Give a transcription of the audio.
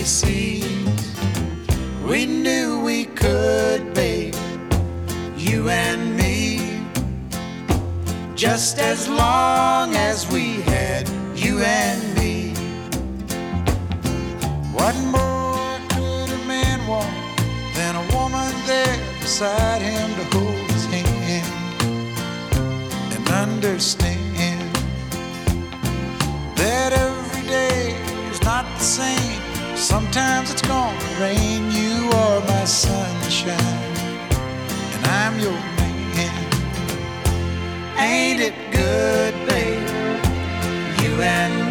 seas. We knew we could, babe, you and me, just as long as we had you and me. What more could a man want than a woman there beside him to hold his hand and understand that every day is not the same. Sometimes it's gonna rain. You are my sunshine and I'm your man. Ain't it good, babe, you and me?